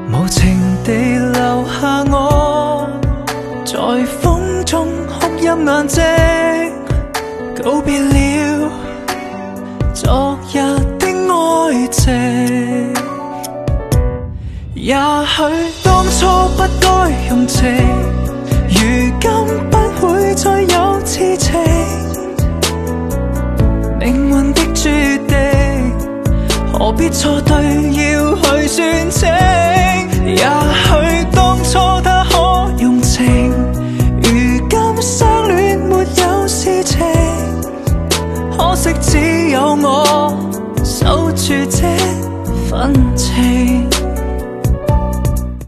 無情地留下我，在風中哭泣眼睛，告別了昨日的愛情。也許當初不該用情，如今不會再有痴情。命運的注定，何必錯對要去算清？也